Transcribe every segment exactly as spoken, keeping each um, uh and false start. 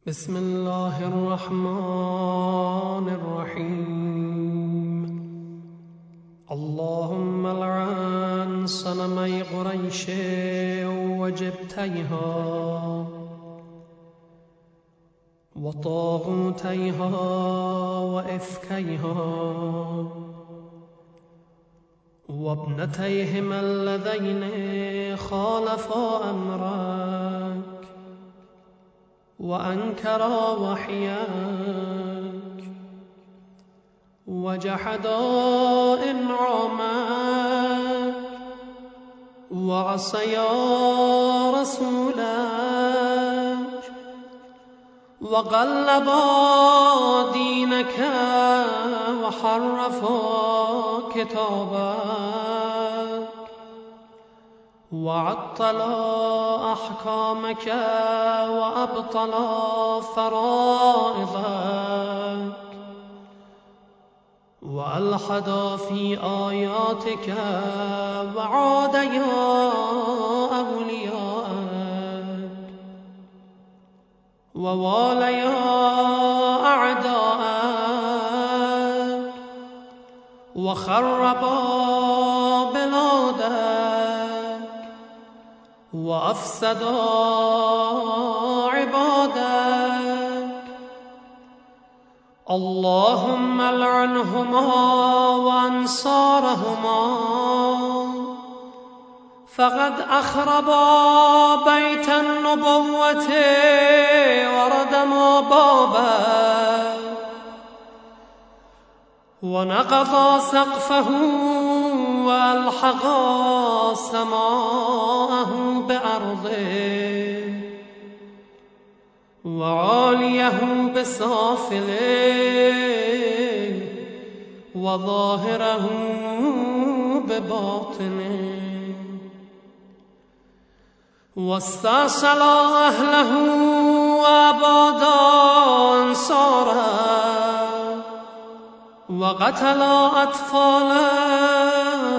بسم الله الرحمن الرحيم. اللهم لعن صنمي قريش وجبتيها وطاغوتيها وإفكيها وابنتيهما اللذين خالفا أمرك وأنكرا وحياك وجحدا إنعامك وعصيا رسولك وقلبا دينك وحرفا كتابك وعطلا أحكامك وأبطلا فرائضك وألحدا في آياتك وعاديا أولياءك وواليا أعداءك وخربا بلادك وأفسدا عبادك. اللهم لعنهما وأنصارهما فقد أخربا بيت النبوة وردما بابه ونقضا سقفه وألحقا سماءه بأرضه وعاليه بسافله وظاهره بباطنه واستأصلا أهله وأبادا أنصاره وقتلا أطفاله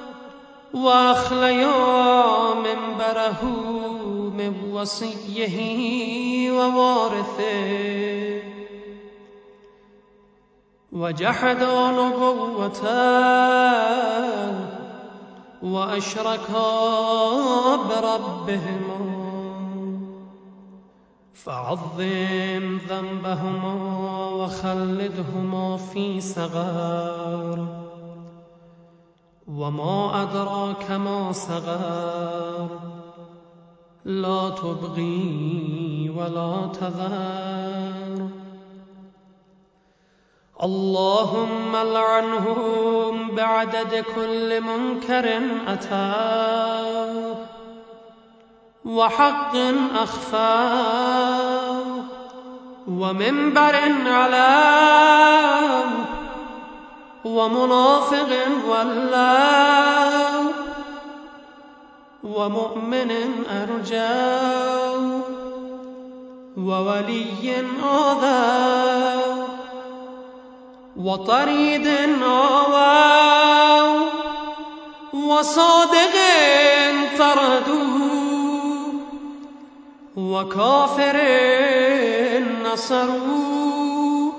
وأخليا منبره من وصيه ووارثه وجحدا نبوته وأشركا بربهما فعظم ذنبهما وخلدهما في سقر وما أدراك ما سقر لا تبغي ولا تذر. اللهم لعنهم بعدد كل منكر أتاه وحق أخفاه ومنبر علاه ومنافق ولاه ومؤمن أرجاه وولي آذاه وطريد آواه وصادق طردوه وكافر نصروه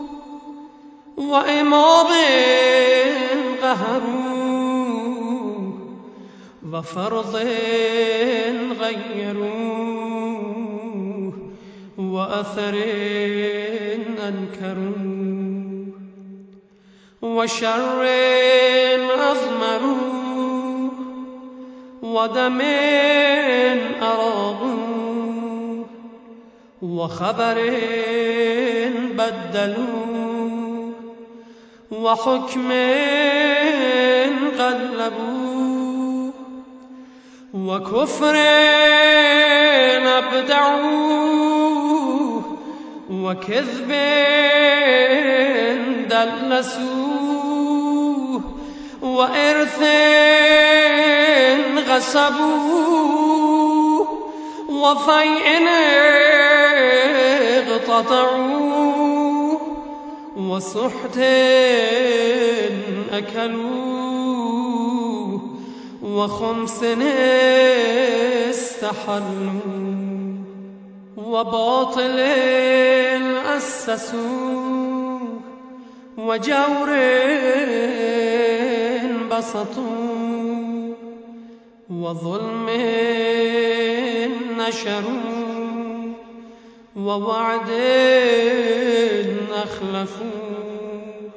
وإمام قهروه وفرض غيروه وأثر أنكروه وشر أضمروه ودم أراضوه وخبر بدلوه وحكم غلبوه وكفر أبدعوه وكذب دلسوه وإرث غصبوه وفيء اقتطعوه وسحت أكلوه وخمس استحلوا وباطل أسسوه وجور بسطوه وظلم نشروه ووعد أخلفوه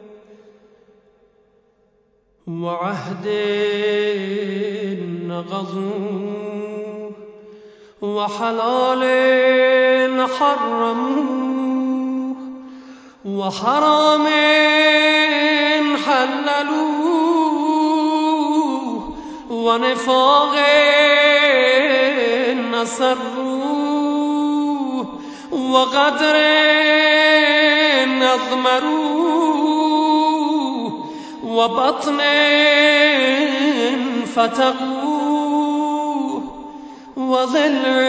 وعهد غضوه وحلال حرموه وحرام حللوه ونفاق نصروه وغدر أضمروه وبطن فتقوه وضلع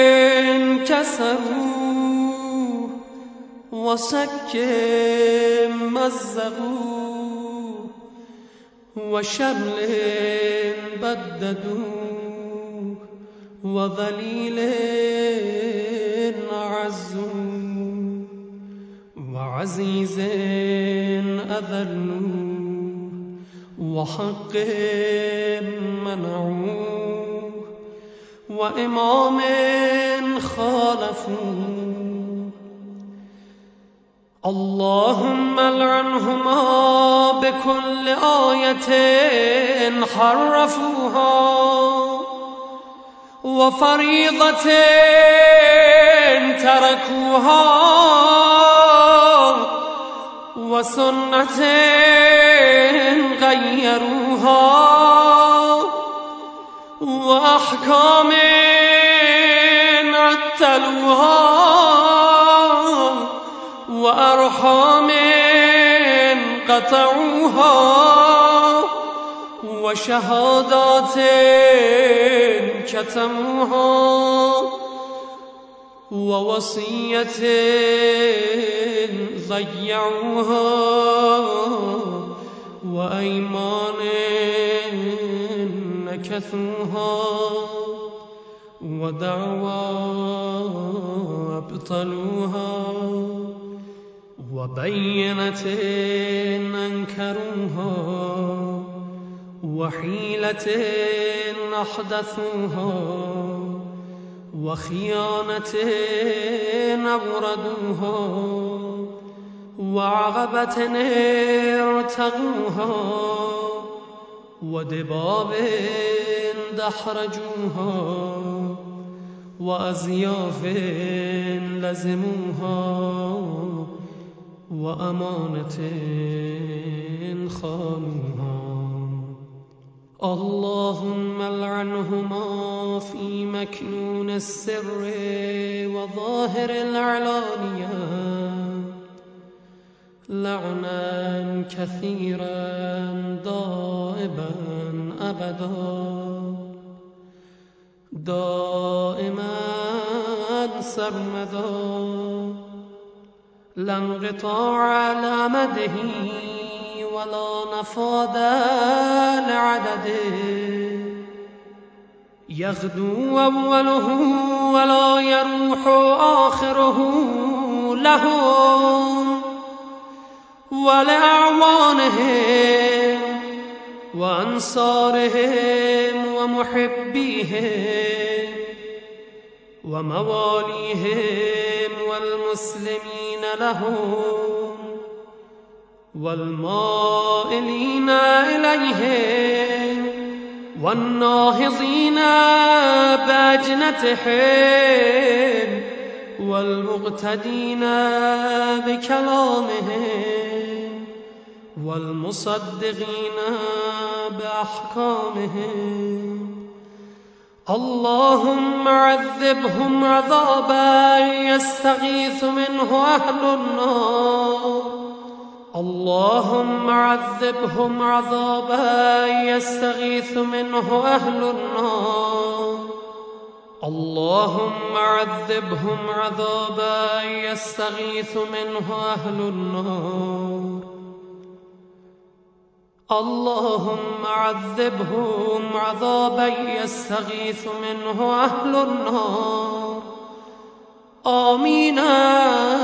كسروه وسك مزقوه وشمل بددوه وذليل عزوه وعزيز أذلوه وحق منعوه وإمام خالفوه اللهم العنهما بكل آية حرفوها وفريضة تركوها وسنة غيروها وأحكام عتلوها وأرحام قطعوها وشهادات كتموها ووصية ضيعوها وأيمان نكثوها ودعوى أبطلوها وبينة أنكروها وحيلة أحدثوها وخيانة أوردوها وعقبة ارتقوها ودباب دحرجوها وأزياف لزموها وأمانة خانوها اللهم العنهما في مكنون السر وظاهر العلانية لعنا كثيرا دائما أبدا دائما سرمدا لا انقطاع لأمده ولا نفاد لعدده يغدو أوله ولا يروح آخره لهم ولأعوانهم وأنصارهم ومحبيهم ومواليهم والمسلمين لهم والمائلين إليهم والناهضين بأجنتهم والمقتدين بكلامهم والمصدقين بأحكامهم اللهم عذبهم عذابا يستغيث منه أهل النار اللهم عذبهم عذابا يستغيث منه أهل النار اللهم عذبهم عذابا يستغيث منه أهل النار اللهم عذبهم عذابا يستغيث منه أهل النار آمين